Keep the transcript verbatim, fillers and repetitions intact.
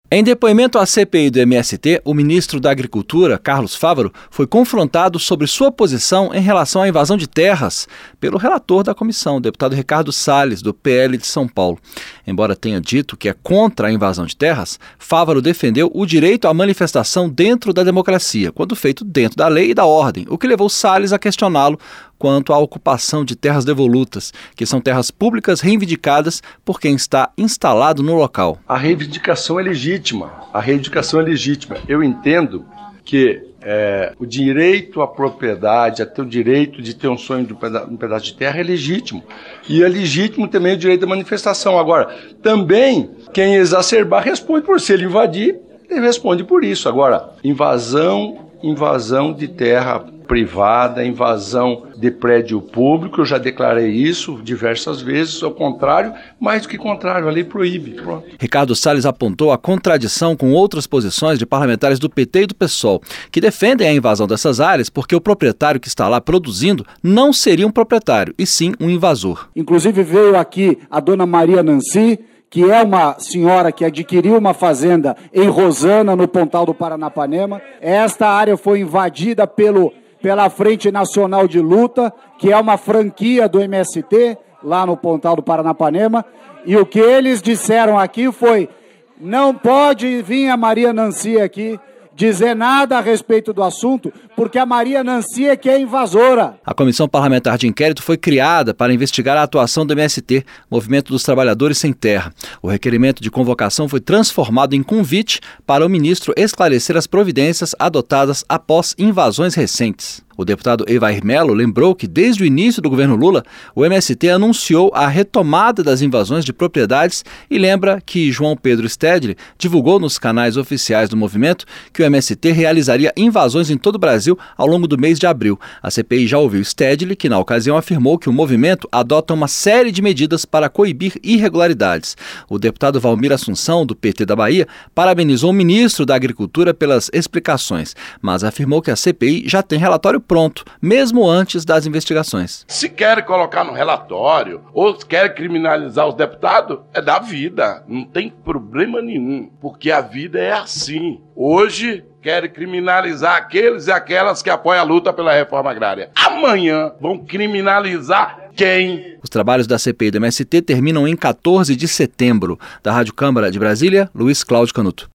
Em depoimento à C P I do M S T, o ministro da Agricultura, Carlos Fávaro, foi confrontado sobre sua posição em relação à invasão de terras pelo relator da comissão, o deputado Ricardo Salles, do P L de São Paulo. Embora tenha dito que é contra a invasão de terras, Fávaro defendeu o direito à manifestação dentro da democracia, quando feito dentro da lei e da ordem, o que levou Salles a questioná-lo quanto à ocupação de terras devolutas, que são terras públicas reivindicadas por quem está instalado no local. A reivindicação é legítima, a reivindicação é legítima. Eu entendo que é, o direito à propriedade, a ter o direito de ter um sonho de um pedaço, um pedaço de terra é legítimo. E é legítimo também o direito da manifestação. Agora, também, quem exacerbar responde por se ele invadir, ele responde por isso. Agora, invasão, invasão de terra privada, invasão de prédio público, eu já declarei isso diversas vezes, ao contrário, mais do que contrário, a lei proíbe. Pronto. Ricardo Salles apontou a contradição com outras posições de parlamentares do P T e do PSOL, que defendem a invasão dessas áreas porque o proprietário que está lá produzindo não seria um proprietário, e sim um invasor. Inclusive veio aqui a dona Maria Nancy, que é uma senhora que adquiriu uma fazenda em Rosana, no Pontal do Paranapanema. Esta área foi invadida pelo pela Frente Nacional de Luta, que é uma franquia do M S T, lá no Pontal do Paranapanema, e o que eles disseram aqui foi: não pode vir a Maria Nancy aqui dizer nada a respeito do assunto, porque a Maria Nancy é que é invasora. A Comissão Parlamentar de Inquérito foi criada para investigar a atuação do M S T, Movimento dos Trabalhadores Sem Terra. O requerimento de convocação foi transformado em convite para o ministro esclarecer as providências adotadas após invasões recentes. O deputado Evair Melo lembrou que, desde o início do governo Lula, o M S T anunciou a retomada das invasões de propriedades e lembra que João Pedro Stedley divulgou nos canais oficiais do movimento que o M S T realizaria invasões em todo o Brasil ao longo do mês de abril. A C P I já ouviu Stedley, que na ocasião afirmou que o movimento adota uma série de medidas para coibir irregularidades. O deputado Valmir Assunção, do P T da Bahia, parabenizou o ministro da Agricultura pelas explicações, mas afirmou que a C P I já tem relatório pronto, mesmo antes das investigações. Se querem colocar no relatório ou querem criminalizar os deputados, é da vida, não tem problema nenhum, porque a vida é assim. Hoje querem criminalizar aqueles e aquelas que apoiam a luta pela reforma agrária. Amanhã vão criminalizar quem? Os trabalhos da C P I do M S T terminam em quatorze de setembro. Da Rádio Câmara de Brasília, Luiz Cláudio Canuto.